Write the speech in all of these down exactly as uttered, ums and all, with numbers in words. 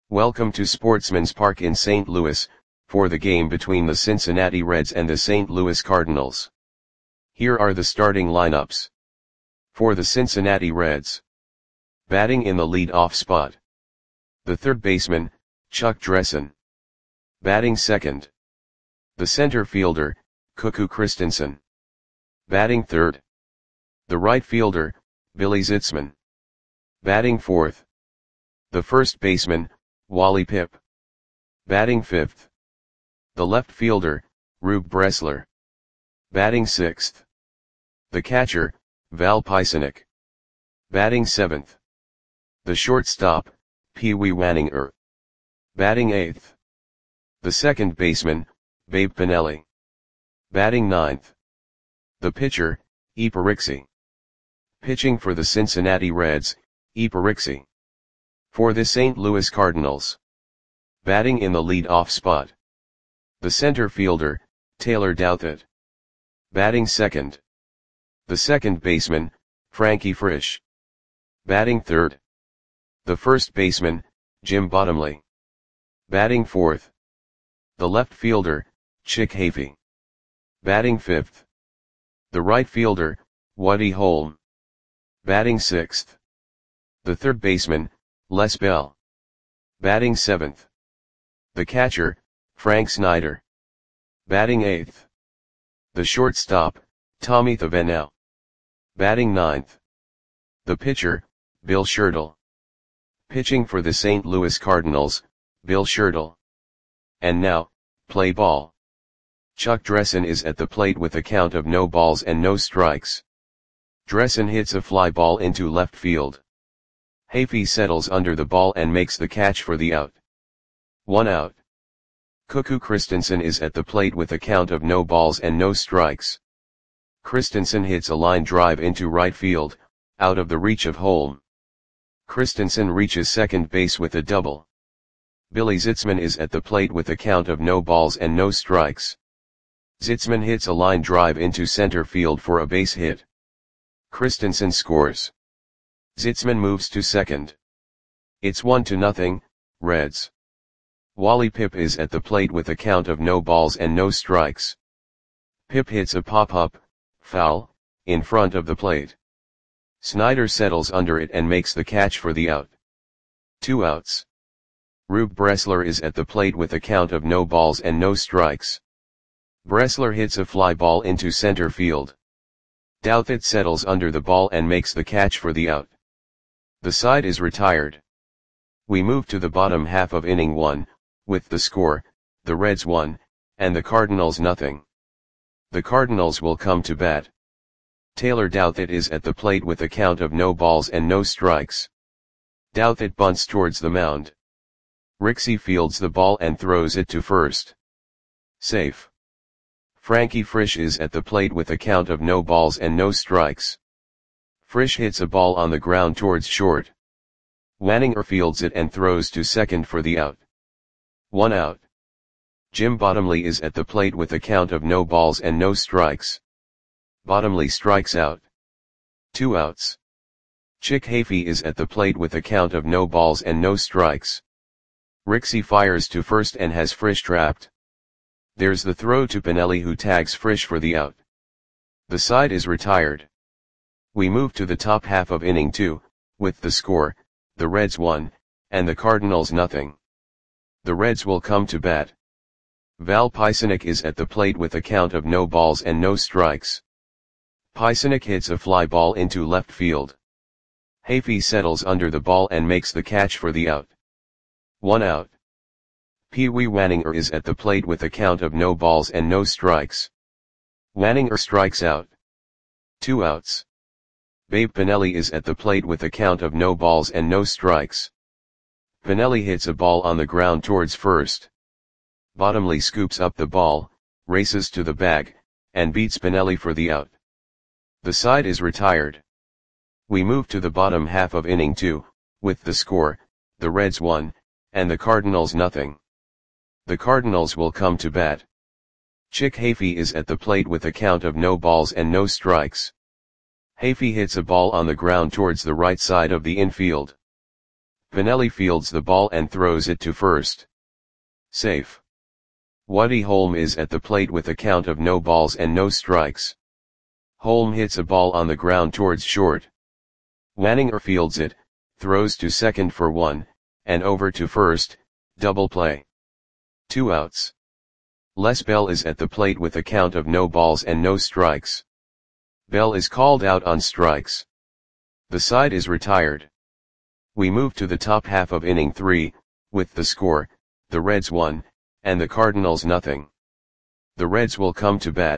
Welcome to Sportsman's Park in Saint Louis, for the game between the Cincinnati Reds and the Saint Louis Cardinals. Here are the starting lineups. For the Cincinnati Reds. Batting in the lead-off spot. The third baseman, Chuck Dressen. Batting second. The center fielder, Cuckoo Christensen. Batting third. The right fielder, Billy Zitzman. Batting fourth. The first baseman, Wally Pipp. Batting fifth. The left fielder, Rube Bressler. Batting sixth. The catcher, Val Peisinek. Batting seventh. The shortstop, Pee Wee Wanninger. Batting eighth. The second baseman, Babe Pinelli. Batting ninth. The pitcher, E. Pariksi. Pitching for the Cincinnati Reds, E. Pariksi. For the Saint Louis Cardinals. Batting in the lead-off spot. The center fielder, Taylor Douthit. Batting second. The second baseman, Frankie Frisch. Batting third. The first baseman, Jim Bottomley. Batting fourth. The left fielder, Chick Hafey. Batting fifth. The right fielder, Woody Holm. Batting sixth. The third baseman, Les Bell. Batting seventh. The catcher, Frank Snyder. Batting eighth. The shortstop, Tommy Thavenau. Batting ninth. The pitcher, Bill Schertle. Pitching for the Saint Louis Cardinals, Bill Schertle. And now, play ball. Chuck Dressen is at the plate with a count of no balls and no strikes. Dressen hits a fly ball into left field. Hafey settles under the ball and makes the catch for the out. One out. Cuckoo Christensen is at the plate with a count of no balls and no strikes. Christensen hits a line drive into right field, out of the reach of Holm. Christensen reaches second base with a double. Billy Zitzman is at the plate with a count of no balls and no strikes. Zitzman hits a line drive into center field for a base hit. Christensen scores. Zitzman moves to second. It's one to nothing, Reds. Wally Pipp is at the plate with a count of no balls and no strikes. Pipp hits a pop-up, foul, in front of the plate. Snyder settles under it and makes the catch for the out. Two outs. Rube Bressler is at the plate with a count of no balls and no strikes. Bressler hits a fly ball into center field. Douthit settles under the ball and makes the catch for the out. The side is retired. We move to the bottom half of inning one, with the score, the Reds one, and the Cardinals nothing. The Cardinals will come to bat. Taylor Douthit is at the plate with a count of no balls and no strikes. Douthit bunts towards the mound. Rixey fields the ball and throws it to first. Safe. Frankie Frisch is at the plate with a count of no balls and no strikes. Frisch hits a ball on the ground towards short. Wanninger fields it and throws to second for the out. One out. Jim Bottomley is at the plate with a count of no balls and no strikes. Bottomley strikes out. Two outs. Chick Hafey is at the plate with a count of no balls and no strikes. Rixey fires to first and has Frisch trapped. There's the throw to Pinelli, who tags Frisch for the out. The side is retired. We move to the top half of inning two, with the score, the Reds one, and the Cardinals nothing. The Reds will come to bat. Val Peisinek is at the plate with a count of no balls and no strikes. Peisinek hits a fly ball into left field. Hafey settles under the ball and makes the catch for the out. One out. Pee Wee Wanninger is at the plate with a count of no balls and no strikes. Wanninger strikes out. Two outs. Babe Pinelli is at the plate with a count of no balls and no strikes. Pinelli hits a ball on the ground towards first. Bottomley scoops up the ball, races to the bag, and beats Pinelli for the out. The side is retired. We move to the bottom half of inning two, with the score, the Reds one, and the Cardinals nothing. The Cardinals will come to bat. Chick Hafey is at the plate with a count of no balls and no strikes. Hafey hits a ball on the ground towards the right side of the infield. Pinelli fields the ball and throws it to first. Safe. Woody Holm is at the plate with a count of no balls and no strikes. Holm hits a ball on the ground towards short. Wanninger fields it, throws to second for one, and over to first, double play. Two outs. Les Bell is at the plate with a count of no balls and no strikes. Bell is called out on strikes. The side is retired. We move to the top half of inning three, with the score, the Reds one, and the Cardinals nothing. The Reds will come to bat.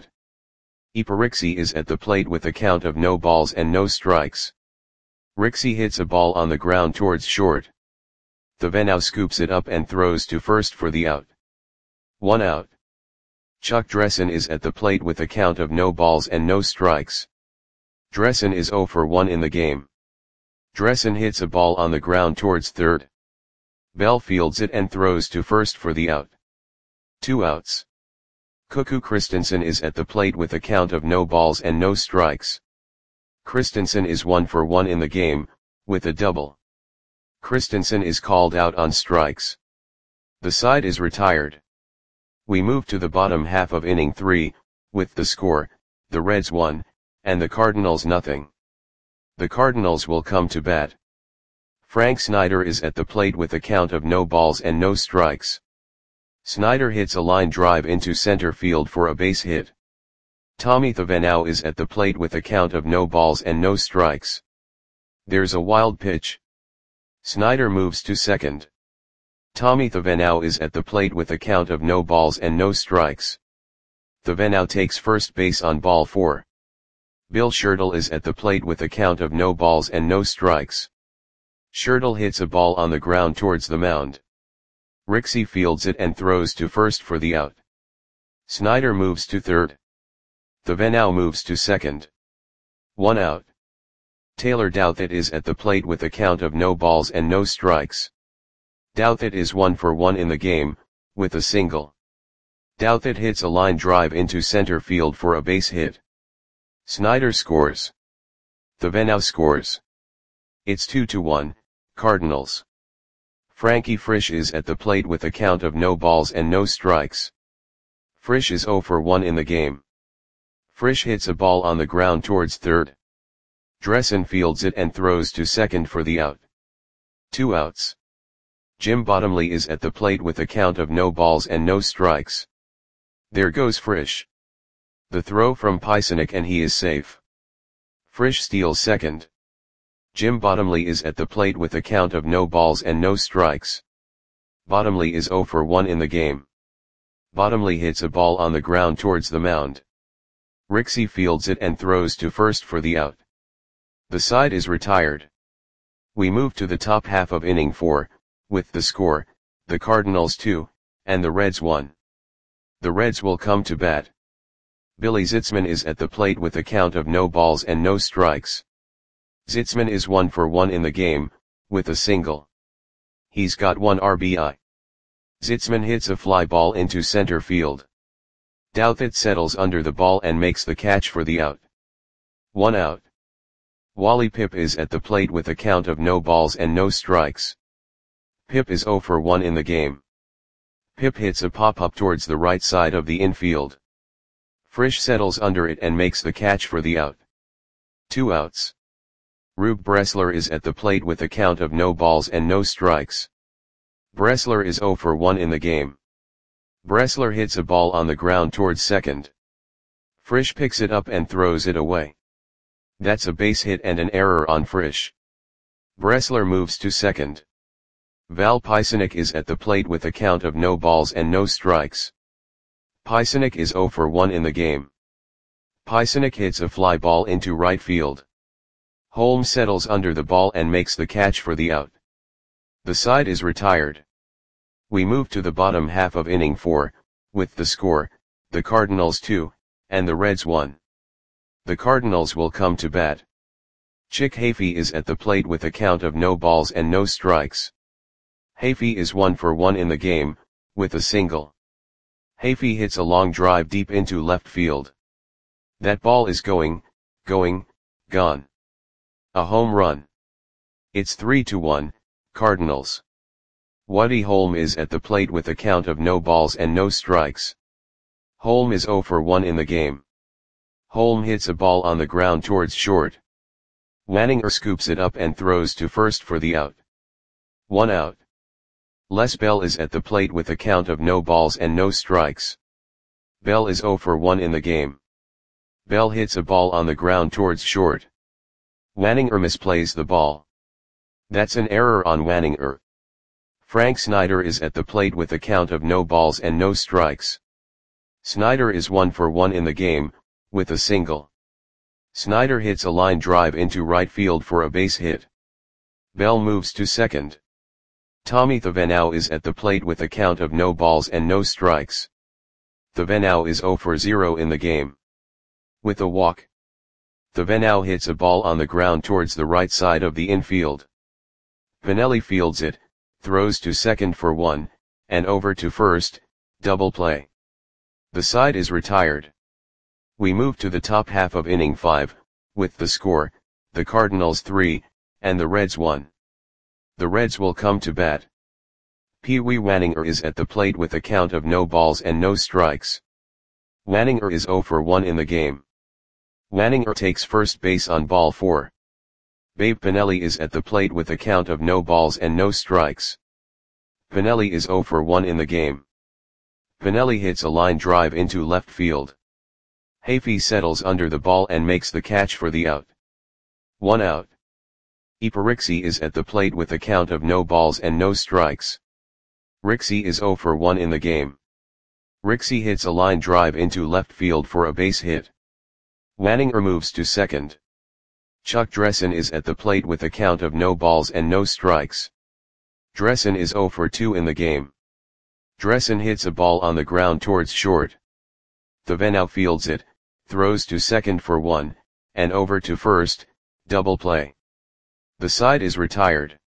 Iparixi is at the plate with a count of no balls and no strikes. Rixey hits a ball on the ground towards short. Thavenau scoops it up and throws to first for the out. One out. Chuck Dressen is at the plate with a count of no balls and no strikes. Dressen is oh for one in the game. Dressen hits a ball on the ground towards third. Bell fields it and throws to first for the out. Two outs. Cuckoo Christensen is at the plate with a count of no balls and no strikes. Christensen is one for one in the game, with a double. Christensen is called out on strikes. The side is retired. We move to the bottom half of inning three, with the score, the Reds one, and the Cardinals nothing. The Cardinals will come to bat. Frank Snyder is at the plate with a count of no balls and no strikes. Snyder hits a line drive into center field for a base hit. Tommy Thavenau is at the plate with a count of no balls and no strikes. There's a wild pitch. Snyder moves to second. Tommy Thavenau is at the plate with a count of no balls and no strikes. Thavenau takes first base on ball four. Bill Schertle is at the plate with a count of no balls and no strikes. Schertle hits a ball on the ground towards the mound. Rixey fields it and throws to first for the out. Snyder moves to third. Thavenau moves to second. One out. Taylor Douthit is at the plate with a count of no balls and no strikes. Douthit is one for one in the game, with a single. Douthit hits a line drive into center field for a base hit. Snyder scores. Thavenau scores. It's two to one, Cardinals. Frankie Frisch is at the plate with a count of no balls and no strikes. Frisch is oh for one in the game. Frisch hits a ball on the ground towards third. Dressen fields it and throws to second for the out. Two outs. Jim Bottomley is at the plate with a count of no balls and no strikes. There goes Frisch. The throw from Pysenik and he is safe. Frisch steals second. Jim Bottomley is at the plate with a count of no balls and no strikes. Bottomley is oh for one in the game. Bottomley hits a ball on the ground towards the mound. Rixey fields it and throws to first for the out. The side is retired. We move to the top half of inning four, with the score, the Cardinals two, and the Reds one. The Reds will come to bat. Billy Zitzman is at the plate with a count of no balls and no strikes. Zitzman is one for one in the game, with a single. He's got one R B I. Zitzman hits a fly ball into center field. Douthit settles under the ball and makes the catch for the out. One out. Wally Pipp is at the plate with a count of no balls and no strikes. Pipp is oh for one in the game. Pipp hits a pop-up towards the right side of the infield. Frisch settles under it and makes the catch for the out. Two outs. Rube Bressler is at the plate with a count of no balls and no strikes. Bressler is oh for one in the game. Bressler hits a ball on the ground towards second. Frisch picks it up and throws it away. That's a base hit and an error on Frisch. Bressler moves to second. Val Pysenik is at the plate with a count of no balls and no strikes. Pysenik is oh for one in the game. Pysenik hits a fly ball into right field. Holmes settles under the ball and makes the catch for the out. The side is retired. We move to the bottom half of inning four, with the score, the Cardinals two, and the Reds one. The Cardinals will come to bat. Chick Hafey is at the plate with a count of no balls and no strikes. Hafey is one for one in the game, with a single. Hafey hits a long drive deep into left field. That ball is going, going, gone. A home run. It's three to one, Cardinals. Woody Holm is at the plate with a count of no balls and no strikes. Holm is zero for one in the game. Holm hits a ball on the ground towards short. Wanninger scoops it up and throws to first for the out. One out. Les Bell is at the plate with a count of no balls and no strikes. Bell is zero for one in the game. Bell hits a ball on the ground towards short. Wanninger misplays the ball. That's an error on Wanninger. Frank Snyder is at the plate with a count of no balls and no strikes. Snyder is one for one in the game, with a single. Snyder hits a line drive into right field for a base hit. Bell moves to second. Tommy Thevenot is at the plate with a count of no balls and no strikes. Thevenot is zero for zero in the game. With a walk. Thevenot hits a ball on the ground towards the right side of the infield. Pinelli fields it, throws to second for one, and over to first, double play. The side is retired. We move to the top half of inning five, with the score, the Cardinals three, and the Reds one. The Reds will come to bat. Pee Wee Wanninger is at the plate with a count of no balls and no strikes. Wanninger is zero for one in the game. Wanninger takes first base on ball four. Babe Pinelli is at the plate with a count of no balls and no strikes. Pinelli is zero for one in the game. Pinelli hits a line drive into left field. Hafey settles under the ball and makes the catch for the out. One out. Iparixi is at the plate with a count of no balls and no strikes. Rixey is zero for one in the game. Rixey hits a line drive into left field for a base hit. Wanninger moves to second. Chuck Dressen is at the plate with a count of no balls and no strikes. Dressen is zero for two in the game. Dressen hits a ball on the ground towards short. Thevenot fields it, throws to second for one, and over to first, double play. The side is retired.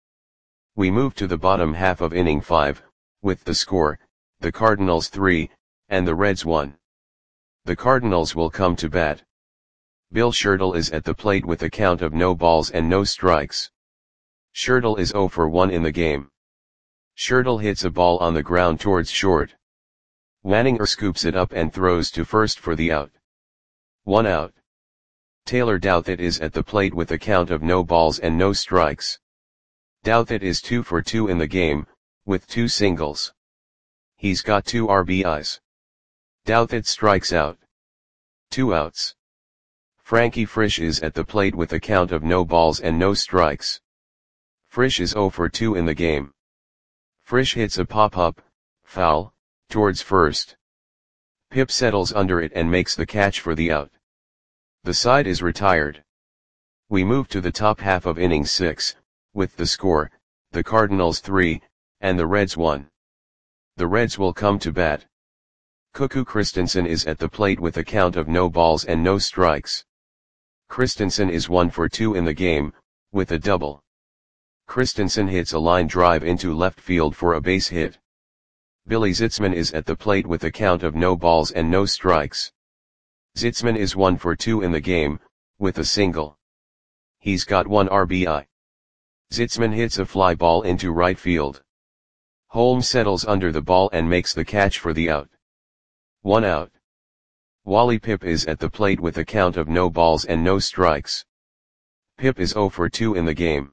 We move to the bottom half of inning five, with the score, the Cardinals three, and the Reds one. The Cardinals will come to bat. Bill Schertle is at the plate with a count of no balls and no strikes. Schertle is zero for one in the game. Schertle hits a ball on the ground towards short. Wanninger scoops it up and throws to first for the out. One out. Taylor Douthit is at the plate with a count of no balls and no strikes. Douthit is two for two in the game, with two singles. He's got two R B Is. Douthit strikes out. Two outs. Frankie Frisch is at the plate with a count of no balls and no strikes. Frisch is zero for two in the game. Frisch hits a pop-up, foul, towards first. Pip settles under it and makes the catch for the out. The side is retired. We move to the top half of inning six, with the score, the Cardinals three, and the Reds one. The Reds will come to bat. Cuckoo Christensen is at the plate with a count of no balls and no strikes. Christensen is one for two in the game, with a double. Christensen hits a line drive into left field for a base hit. Billy Zitzman is at the plate with a count of no balls and no strikes. Zitzman is one for two in the game, with a single. He's got one R B I. Zitzman hits a fly ball into right field. Holmes settles under the ball and makes the catch for the out. One out. Wally Pipp is at the plate with a count of no balls and no strikes. Pipp is zero for two in the game.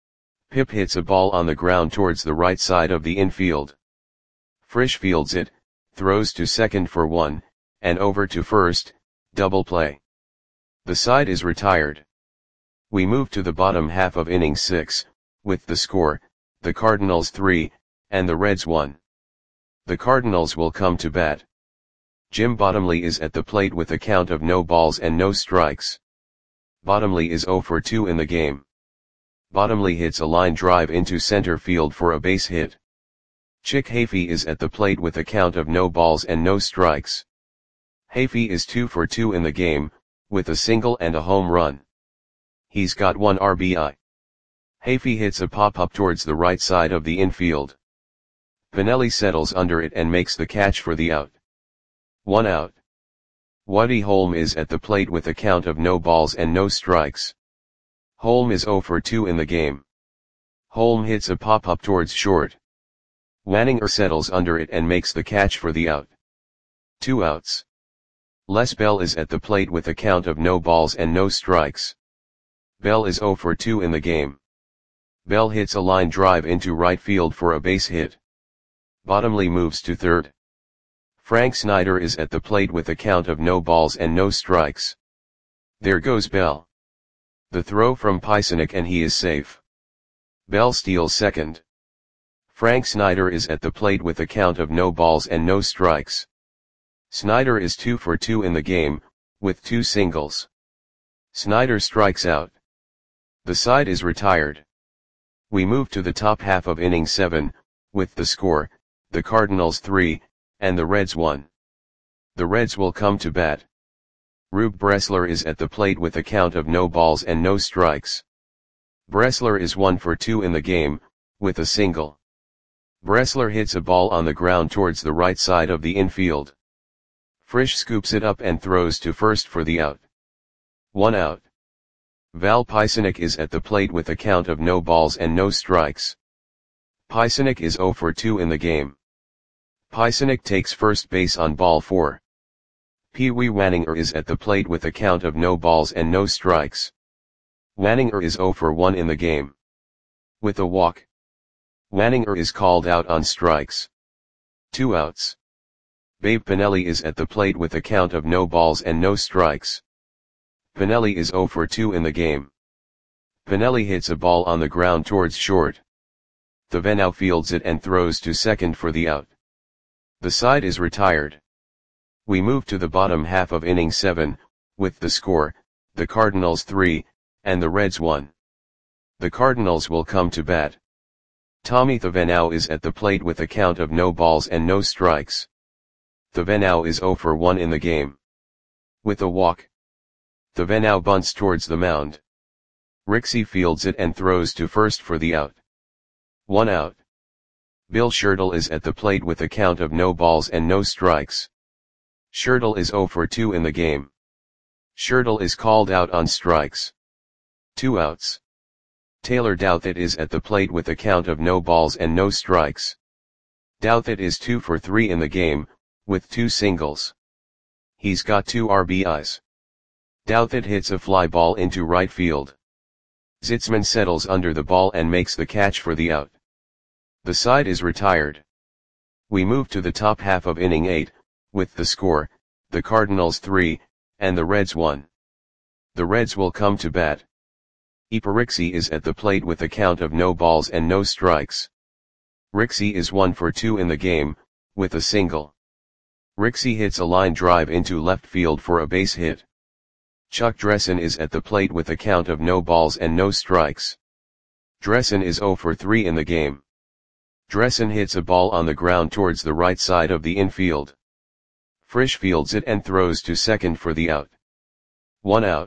Pipp hits a ball on the ground towards the right side of the infield. Frisch fields it, throws to second for one, and over to first, double play. The side is retired. We move to the bottom half of inning six, with the score, the Cardinals three, and the Reds one. The Cardinals will come to bat. Jim Bottomley is at the plate with a count of no balls and no strikes. Bottomley is zero for two in the game. Bottomley hits a line drive into center field for a base hit. Chick Hafey is at the plate with a count of no balls and no strikes. Hafey is two for two in the game, with a single and a home run. He's got one R B I. Hafey hits a pop-up towards the right side of the infield. Pinelli settles under it and makes the catch for the out. One out. Woody Holm is at the plate with a count of no balls and no strikes. Holm is zero for two in the game. Holm hits a pop-up towards short. Wanninger settles under it and makes the catch for the out. Two outs. Les Bell is at the plate with a count of no balls and no strikes. Bell is oh for two in the game. Bell hits a line drive into right field for a base hit. Bottomley moves to third. Frank Snyder is at the plate with a count of no balls and no strikes. There goes Bell. The throw from Pysenik and he is safe. Bell steals second. Frank Snyder is at the plate with a count of no balls and no strikes. Snyder is two for two in the game, with two singles. Snyder strikes out. The side is retired. We move to the top half of inning seven, with the score, the Cardinals three, and the Reds one. The Reds will come to bat. Rube Bressler is at the plate with a count of no balls and no strikes. Bressler is one for two in the game, with a single. Bressler hits a ball on the ground towards the right side of the infield. Frisch scoops it up and throws to first for the out. One out. Val Pysenik is at the plate with a count of no balls and no strikes. Pysenik is oh for two in the game. Pysenik takes first base on ball four. Pee Wee Wanninger is at the plate with a count of no balls and no strikes. Wanninger is oh for one in the game. With a walk. Wanninger is called out on strikes. Two outs. Babe Pinelli is at the plate with a count of no balls and no strikes. Pinelli is oh for two in the game. Pinelli hits a ball on the ground towards short. Thavenau fields it and throws to second for the out. The side is retired. We move to the bottom half of inning seven, with the score, the Cardinals three, and the Reds one. The Cardinals will come to bat. Tommy Thavenau is at the plate with a count of no balls and no strikes. Thavenau is oh for one in the game. With a walk. Thavenau bunts towards the mound. Rixey fields it and throws to first for the out. One out. Bill Schertle is at the plate with a count of no balls and no strikes. Schertle is oh for two in the game. Schertle is called out on strikes. Two outs. Taylor Douthit is at the plate with a count of no balls and no strikes. Douthit is two for three in the game, with two singles. He's got two R B Is. Douthit hits a fly ball into right field. Zitzman settles under the ball and makes the catch for the out. The side is retired. We move to the top half of inning eight, with the score, the Cardinals three, and the Reds one. The Reds will come to bat. Iparixi is at the plate with a count of no balls and no strikes. Rixey is one for two in the game, with a single. Rixey hits a line drive into left field for a base hit. Chuck Dressen is at the plate with a count of no balls and no strikes. Dressen is oh for three in the game. Dressen hits a ball on the ground towards the right side of the infield. Frisch fields it and throws to second for the out. One out.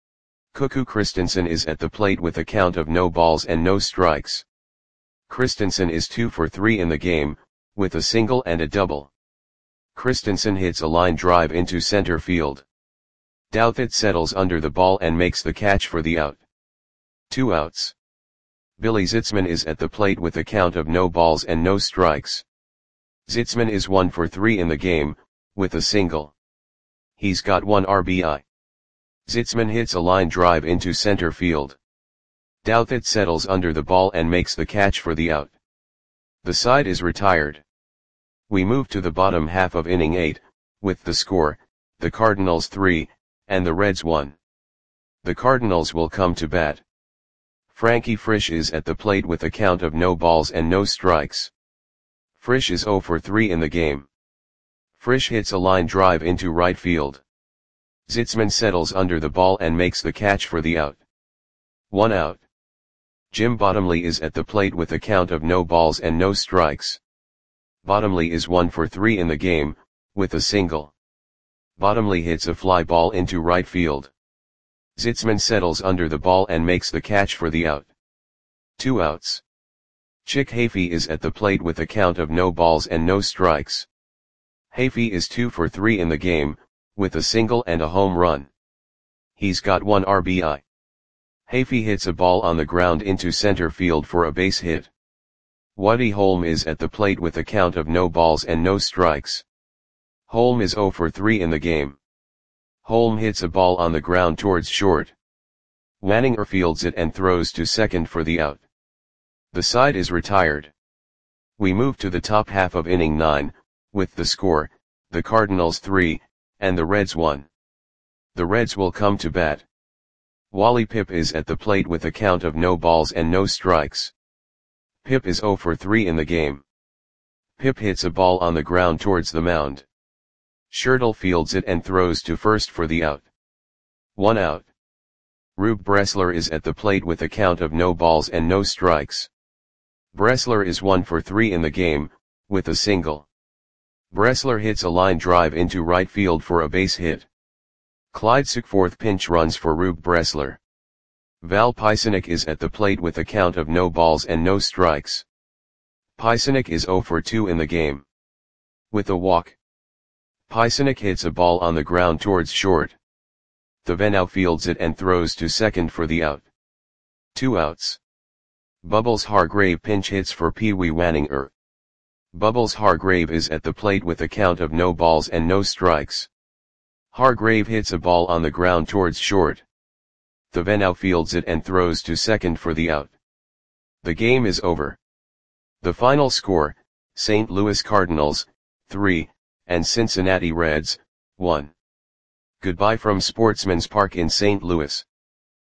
Cuckoo Christensen is at the plate with a count of no balls and no strikes. Christensen is two for three in the game, with a single and a double. Christensen hits a line drive into center field. Douthit settles under the ball and makes the catch for the out. Two outs. Billy Zitzman is at the plate with a count of no balls and no strikes. Zitzman is one for three in the game, with a single. He's got one R B I. Zitzman hits a line drive into center field. Douthit settles under the ball and makes the catch for the out. The side is retired. We move to the bottom half of inning eight, with the score, the Cardinals three, and the Reds one. The Cardinals will come to bat. Frankie Frisch is at the plate with a count of no balls and no strikes. Frisch is oh for three in the game. Frisch hits a line drive into right field. Zitzman settles under the ball and makes the catch for the out. One out. Jim Bottomley is at the plate with a count of no balls and no strikes. Bottomley is one for three in the game, with a single. Bottomley hits a fly ball into right field. Zitzman settles under the ball and makes the catch for the out. Two outs. Chick Hafey is at the plate with a count of no balls and no strikes. Hafey is two for three in the game, with a single and a home run. He's got one R B I. Hafey hits a ball on the ground into center field for a base hit. Woody Holm is at the plate with a count of no balls and no strikes. Holm is zero for three in the game. Holm hits a ball on the ground towards short. Wanninger fields it and throws to second for the out. The side is retired. We move to the top half of inning nine, with the score, the Cardinals three, and the Reds one. The Reds will come to bat. Wally Pipp is at the plate with a count of no balls and no strikes. Pipp is zero for three in the game. Pipp hits a ball on the ground towards the mound. Schertel fields it and throws to first for the out. One out. Rube Bressler is at the plate with a count of no balls and no strikes. Bressler is one for three in the game, with a single. Bressler hits a line drive into right field for a base hit. Clyde Sickforth pinch runs for Rube Bressler. Val Pisanic is at the plate with a count of no balls and no strikes. Pisanic is zero for two in the game. With a walk. Pisanic hits a ball on the ground towards short. Thavenau fields it and throws to second for the out. Two outs. Bubbles Hargrave pinch hits for Pee Wee Wanninger. Bubbles Hargrave is at the plate with a count of no balls and no strikes. Hargrave hits a ball on the ground towards short. Thavenau fields it and throws to second for the out. The game is over. The final score, Saint Louis Cardinals, three, and Cincinnati Reds, one. Goodbye from Sportsman's Park in Saint Louis.